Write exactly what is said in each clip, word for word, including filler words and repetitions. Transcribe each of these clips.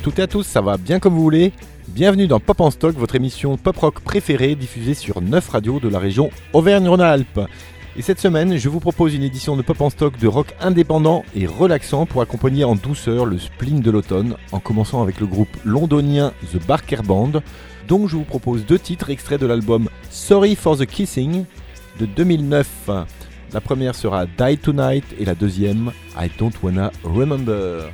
toutes et à tous, ça va bien comme vous voulez. Bienvenue dans Pop en Stock, votre émission pop rock préférée diffusée sur neuf radios de la région Auvergne-Rhône-Alpes. Et cette semaine, je vous propose une édition de Pop en Stock de rock indépendant et relaxant pour accompagner en douceur le spleen de l'automne, en commençant avec le groupe londonien The Barker Band, dont je vous propose deux titres extraits de l'album Sorry for the Kissing de deux mille neuf. La première sera Die Tonight et la deuxième I Don't Wanna Remember.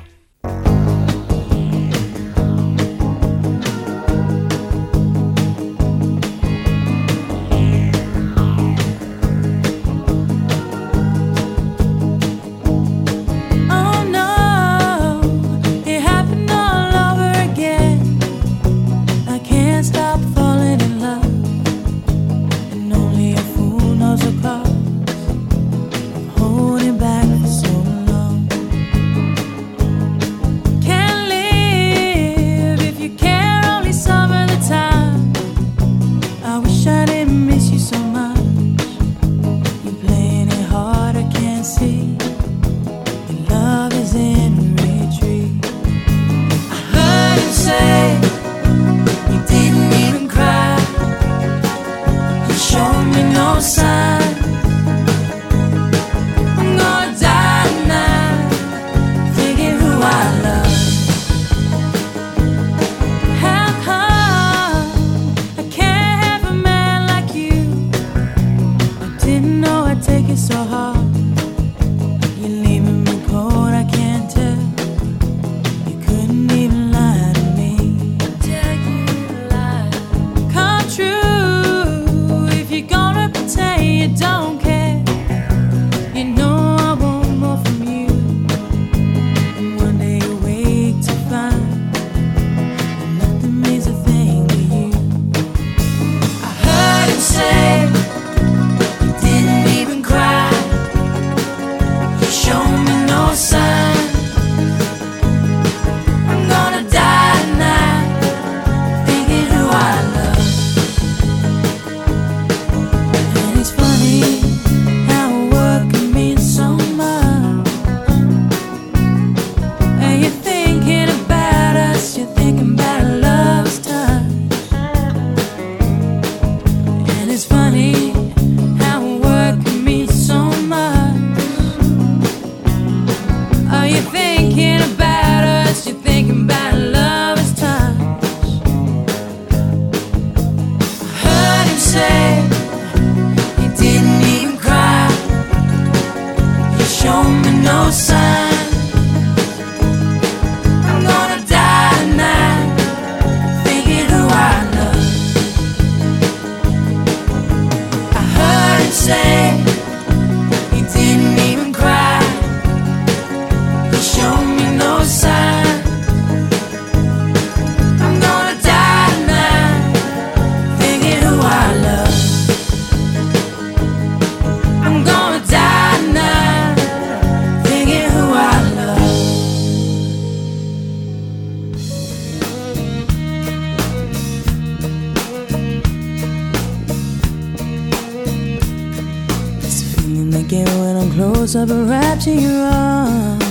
Up and wrapped in your arms.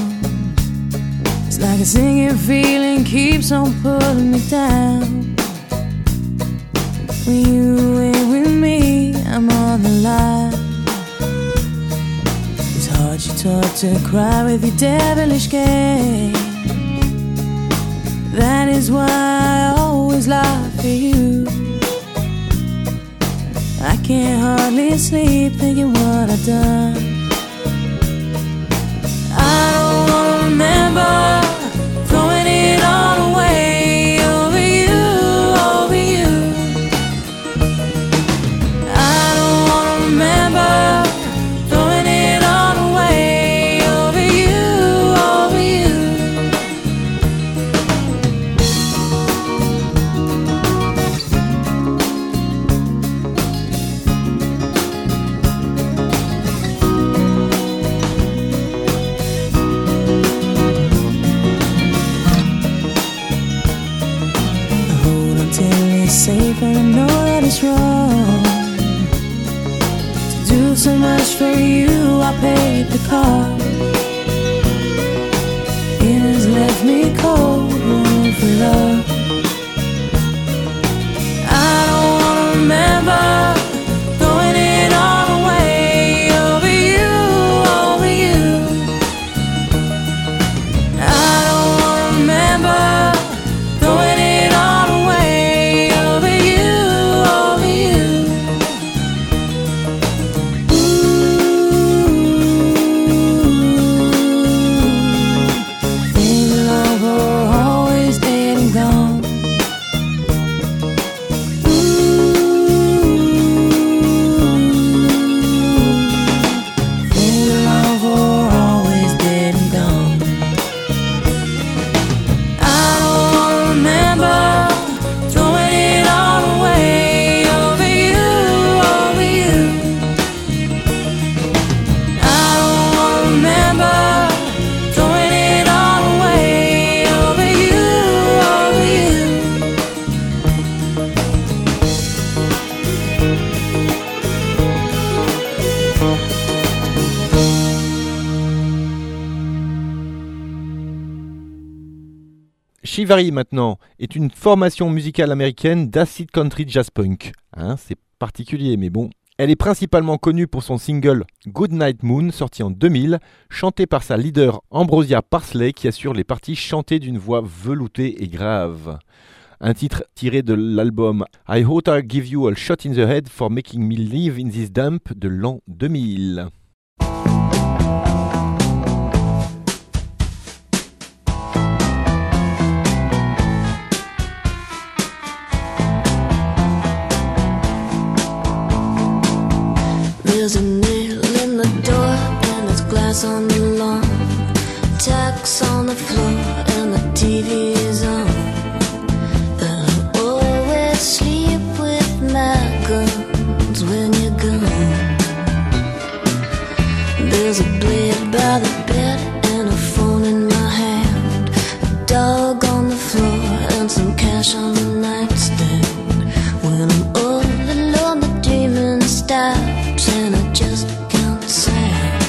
It's like a singing feeling keeps on pulling me down. When you ain't with me, I'm on the line. It's hard you talk to cry with your devilish game. That is why I always lie for you. I can't hardly sleep thinking what I've done. I don't wanna remember throwing it all away over you, over you. I don't wanna remember throwing it all away over you, over you. Safe and I know that it's wrong to do so much for you. I paid the cost. It has left me cold, won't love. I don't wanna remember throwing it all away over you, over you. I don't wanna remember throwing it all away over you, over you. Ooh, things love are always dead and gone. Shivari maintenant est une formation musicale américaine d'acid country jazz punk. Hein, c'est particulier mais bon. Elle est principalement connue pour son single Good Night Moon sorti en deux mille, chanté par sa leader Ambrosia Parsley qui assure les parties chantées d'une voix veloutée et grave. Un titre tiré de l'album I Oughta Give You a Shot in the Head for Making Me Live in This Dump de l'an deux mille. There's a nail in the door and there's glass on the lawn, tacks on the floor and the T V is on. And I always sleep with my guns when you're gone. There's a blade by the bed and a phone in my hand, a dog on the floor and some cash on the nightstand. When I'm all alone the dreaming stops and I just can't stand.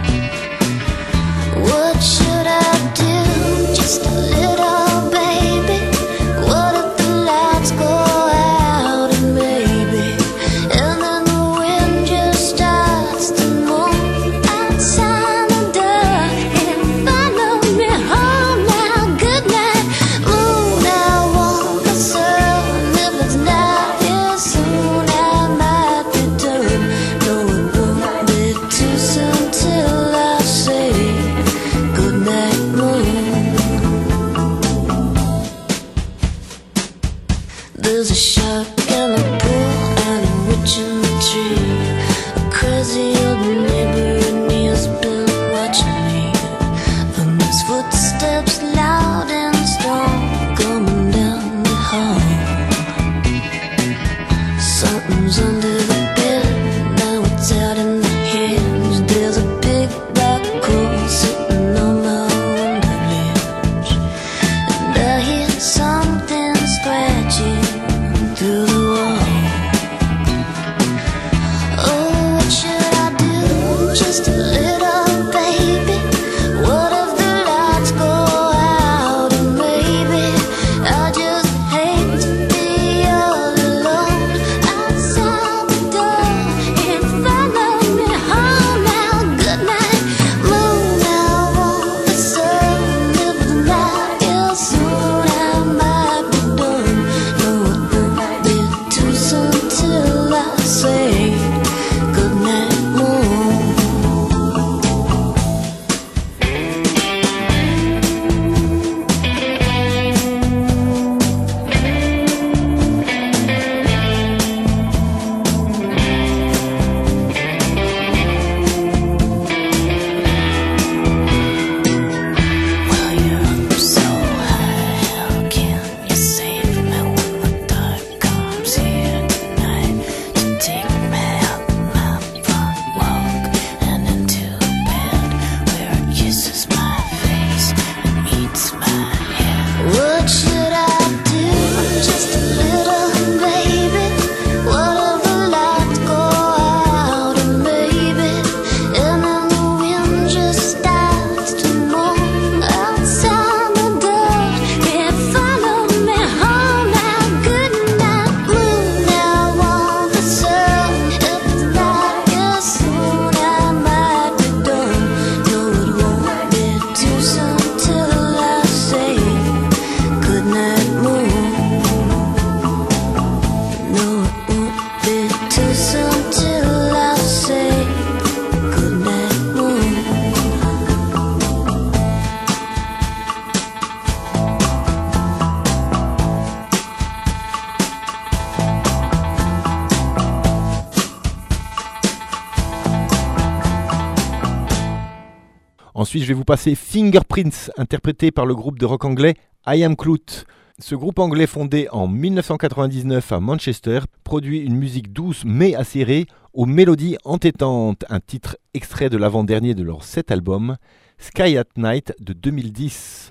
What should I do? Just a little baby. What if the lights go out and maybe, and then the wind just starts to move outside the door and follow me home now. Good night, moon. I want the sun. If it's not here soon, I might return. No, it won't be too soon till I say good night, moon. There's a shark in the pool and a witch in the tree, a crazy old neighbor and he has been watching me. And there's footsteps loud and strong coming down the hall. Something's under the bed, now it's out in the hinge. There's a big black hole sitting on my window ledge, and I hear something scratching through the Ensuite, je vais vous passer Fingerprints, interprété par le groupe de rock anglais I Am Clout. Ce groupe anglais fondé en dix-neuf cent quatre-vingt-dix-neuf à Manchester produit une musique douce mais acérée aux mélodies entêtantes, un titre extrait de l'avant-dernier de leur sept albums, Sky at Night de deux mille dix.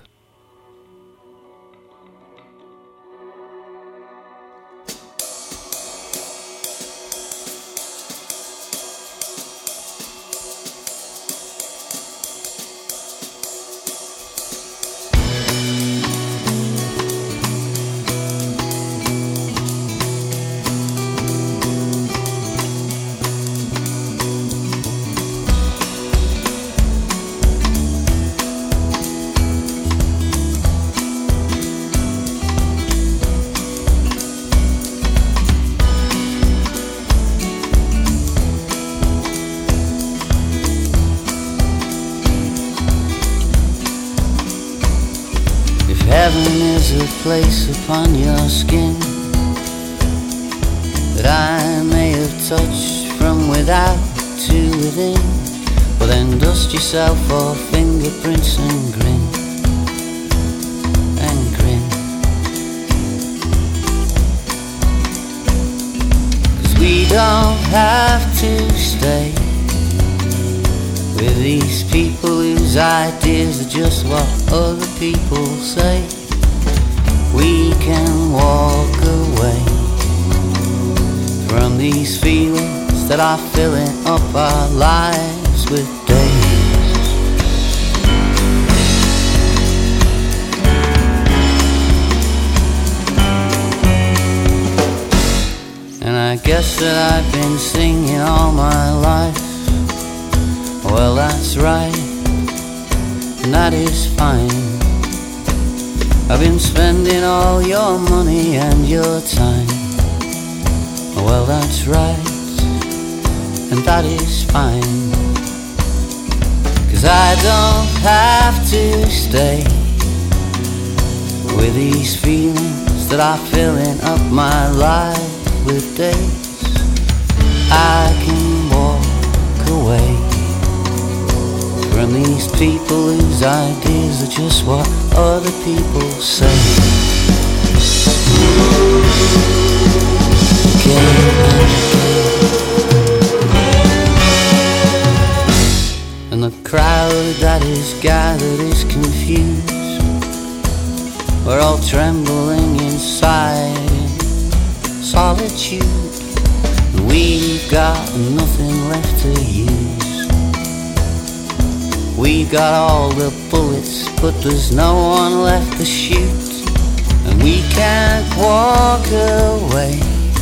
Heaven is a place upon your skin that I may have touched from without to within. Well then dust yourself for fingerprints and grin, and grin. 'Cause we don't have to stay with these people whose ideas are just what other people say. We can walk away from these feelings that are filling up our lives with days. And I guess that I've been singing all my life. Well, that's right, and that is fine. I've been spending all your money and your time. Well, that's right, and that is fine. 'Cause I don't have to stay with these feelings that are filling up my life with days. I can walk away from these people whose ideas are just what other people say. Again and again. And the crowd that is gathered is confused. We're all trembling inside in solitude, and we've got nothing left to use. We've got all the bullets, but there's no one left to shoot. And we can't walk away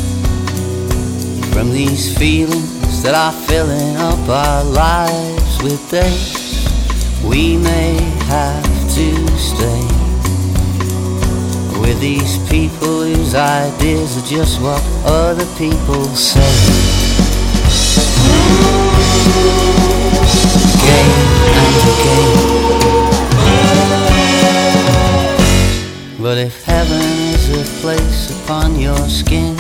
from these feelings that are filling up our lives with days. We may have to stay with these people whose ideas are just what other people say. Again and again. But if heaven is a place upon your skin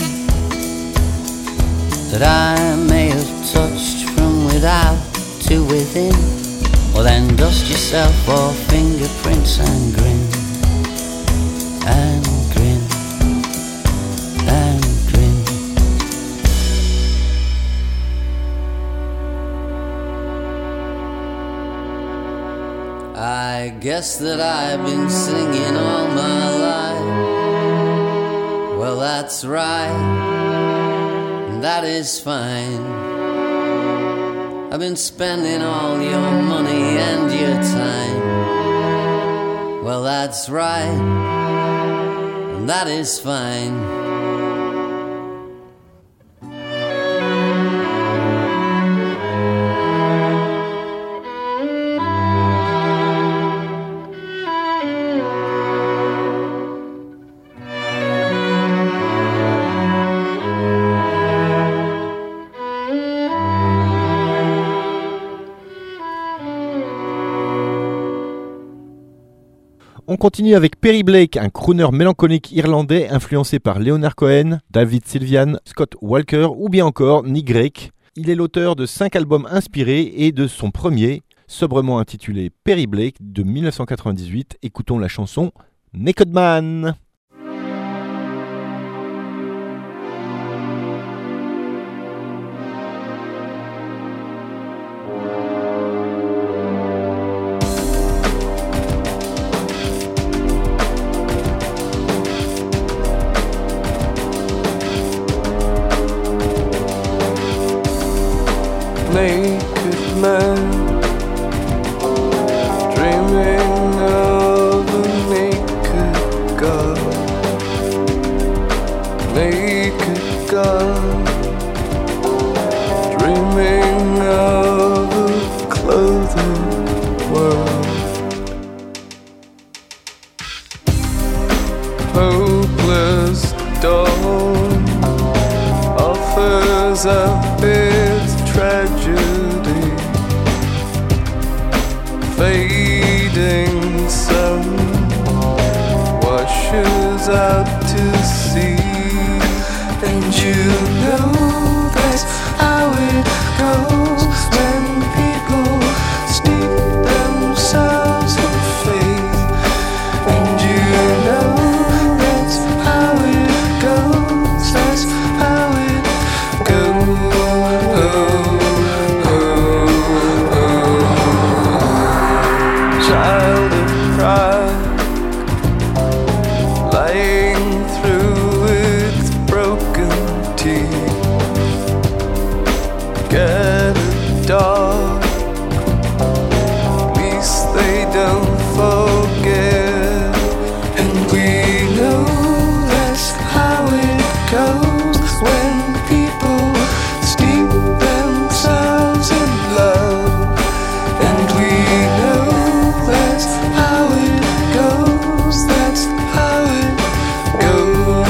that I may have touched from without to within, well then dust yourself for fingerprints and grin, and grin, and grin. I guess that I've been singing all my life. Well, that's right, and that is fine. I've been spending all your money and your time. Well, that's right, and that is fine. On continue avec Perry Blake, un crooner mélancolique irlandais influencé par Leonard Cohen, David Sylvian, Scott Walker ou bien encore Nick Drake. Il est l'auteur de cinq albums inspirés et de son premier, sobrement intitulé Perry Blake de dix-neuf cent quatre-vingt-dix-huit. Écoutons la chanson Naked Man. Naked man, dreaming of a naked God, naked God, dreaming of a clothed world, hopeless dawn offers up its tragedy, fading sun washes out to sea, and you know that's how it goes when people steep themselves in faith, and you know that's how it goes, that's how it goes. Child of pride, lying through its broken teeth, get a dog, at least they don't forget, and we know that's how it goes when people steep themselves in love, and we know that's how it goes, that's how it goes.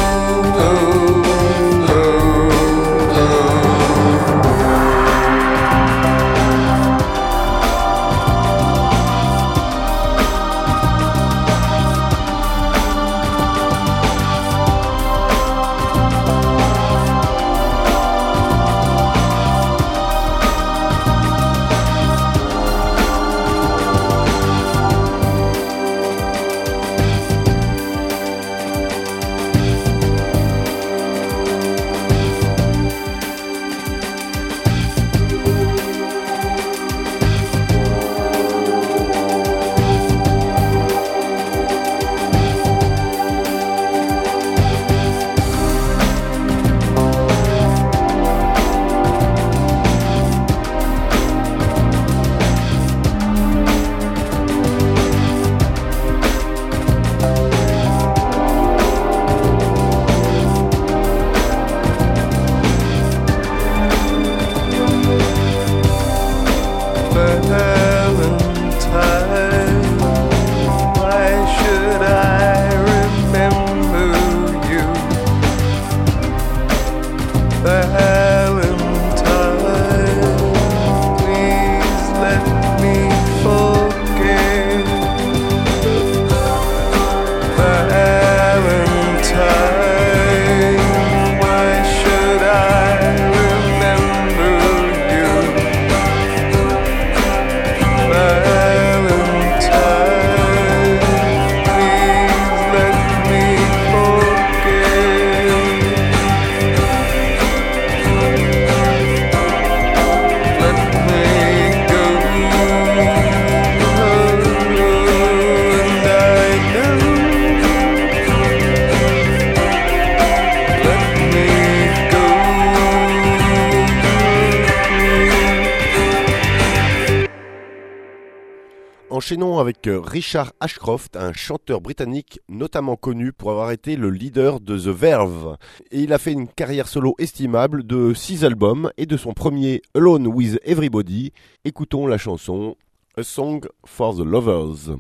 Enchaînons avec Richard Ashcroft, un chanteur britannique notamment connu pour avoir été le leader de The Verve. Et il a fait une carrière solo estimable de six albums et de son premier Alone with Everybody. Écoutons la chanson A Song for the Lovers.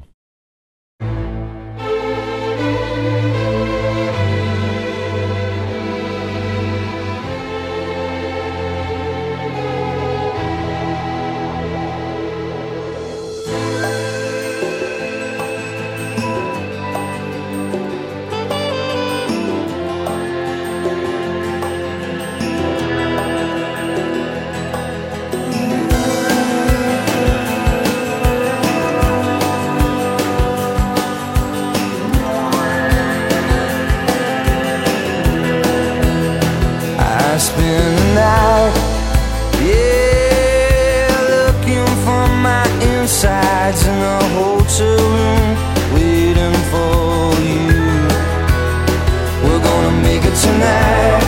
Thank spend the night. Yeah, looking for my insides in a hotel room, waiting for you. We're gonna make it tonight.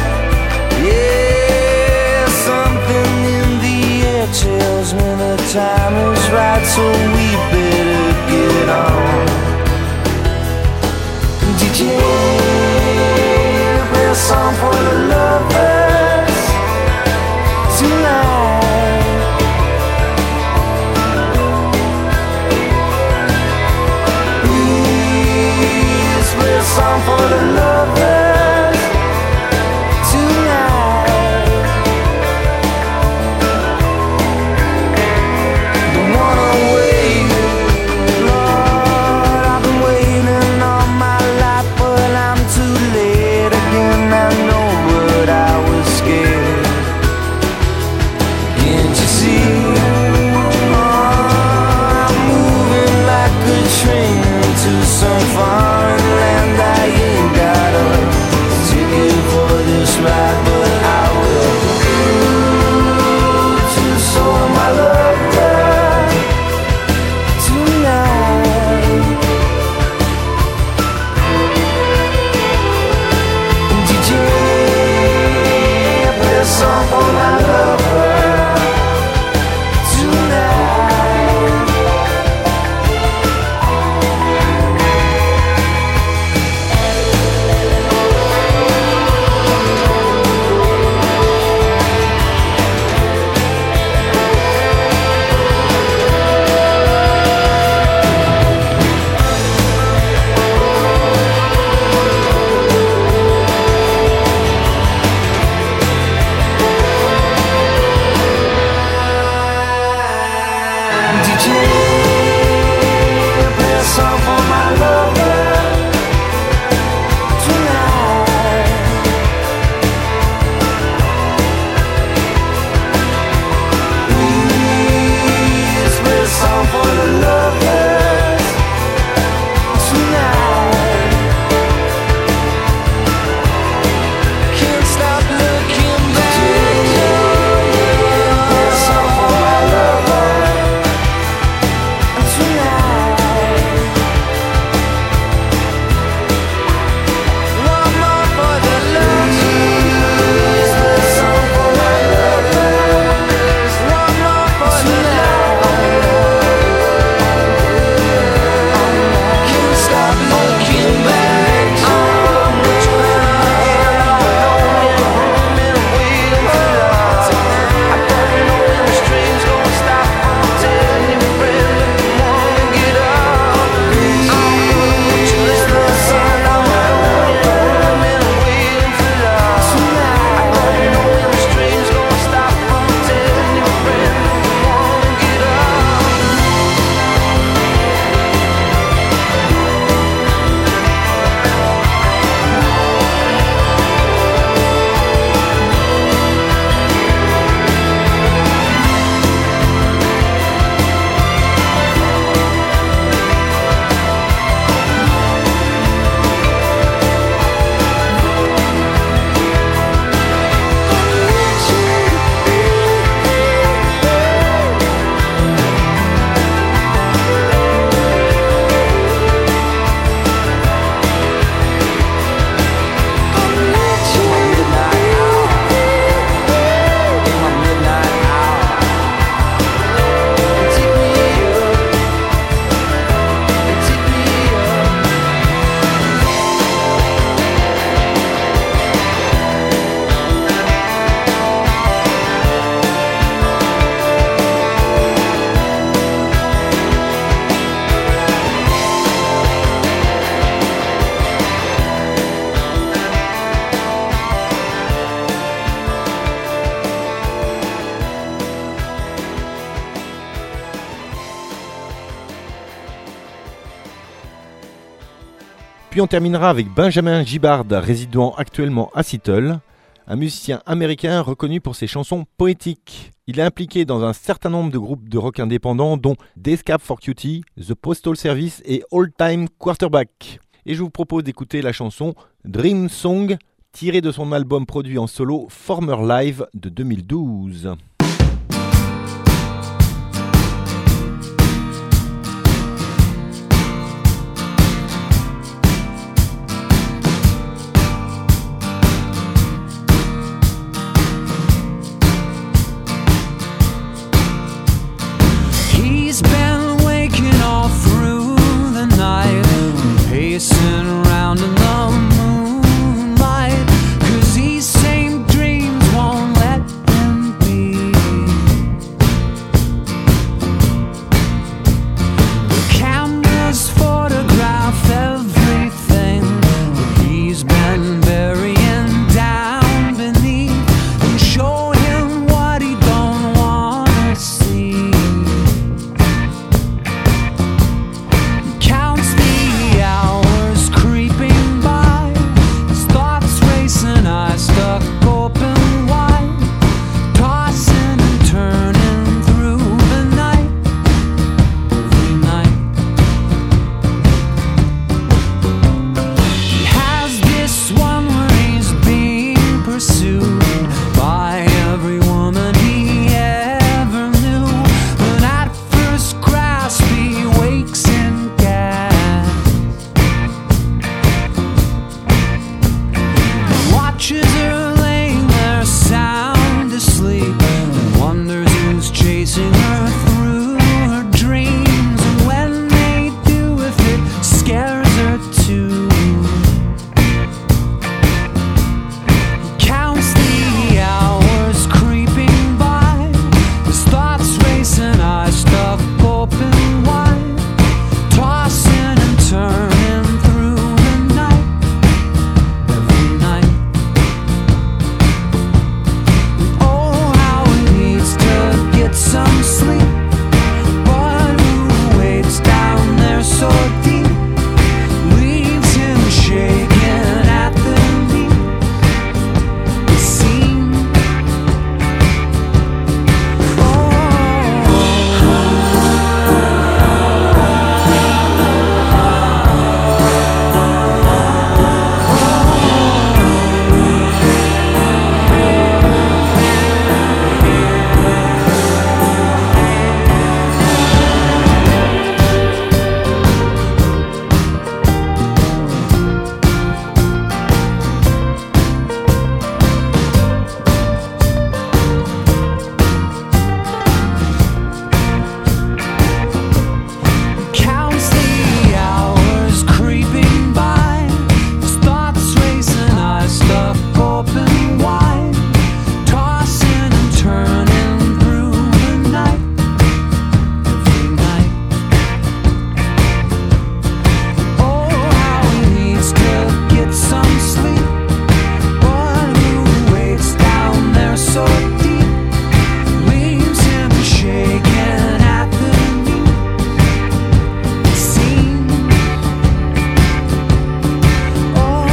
Yeah, something in the air tells me the time is right, so we better get on. D J, play a song for the lovers tonight. Please play a song for the lovers tonight. Don't wanna wait, Lord, I've been waiting all my life, but I'm too late again. I know, but I was scared. Can't you see? Oh, I'm moving like a train to some foreign land. I ain't got a ticket for this ride, but I will to show my love tonight. D J, play a song for my lover tonight. D J, play a song for my lover tonight. Please play a song for the lovers tonight. Can't stop looking back. Play a song for my lover tonight. One more for the lovers. Play a song for my lovers. One more for the lovers. Can't stop looking back. I'm trying and waiting for love. I don't know when the stream's gonna stop. I'm telling you, friend, if you wanna get up, I'm gonna put you in the sun. I'm and waiting for love. I don't know when the stream's gonna stop. I'm telling you, friend, if you wanna get up. Puis on terminera avec Benjamin Gibbard, résidant actuellement à Seattle, un musicien américain reconnu pour ses chansons poétiques. Il est impliqué dans un certain nombre de groupes de rock indépendants dont Dayscap for Cutie, The Postal Service et All Time Quarterback. Et je vous propose d'écouter la chanson Dream Song tiré de son album produit en solo Former Live de deux mille douze. He's been waking all through the night, pacing around in the moonlight, 'cause these same dreams won't let him be. The cameras photograph everything that he's been burying down beneath, and show him what he don't wanna see. Counts the hours creeping by, his thoughts racing, eyes stuck open wide, tossing and turning through the night, every night. He has this one where he's being pursued by every woman he ever knew, but at first grasp he wakes in gas. Watches her laying there sound asleep, and wonders who's chasing her through her dreams, and when they do, if it scares her too. Counts the hours creeping by, his thoughts racing, eyes stuck open wide, tossing and turning through the night, every night. Oh, how he needs to get some sleep, but who waits down there so deep, leaves him shaking at the knee. It seems, counts the hours creeping by, his thoughts racing, eyes stuck open wide, tossing and turning through the night, every night. Oh, how he needs to get some sleep, but who waits down there so deep, leaves him shaking at the knee. It seems, oh.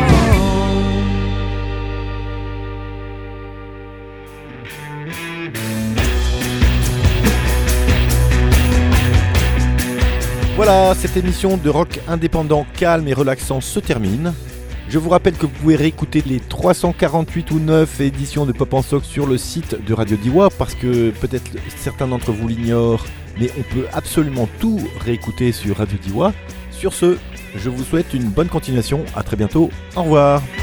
Voilà, cette émission de rock indépendant calme et relaxant se termine. Je vous rappelle que vous pouvez réécouter les trois cent quarante-huit ou neuf éditions de Pop en Stock sur le site de Radio D'iwa, parce que peut-être certains d'entre vous l'ignorent, mais on peut absolument tout réécouter sur Radio D'iwa. Sur ce, je vous souhaite une bonne continuation, à très bientôt, au revoir.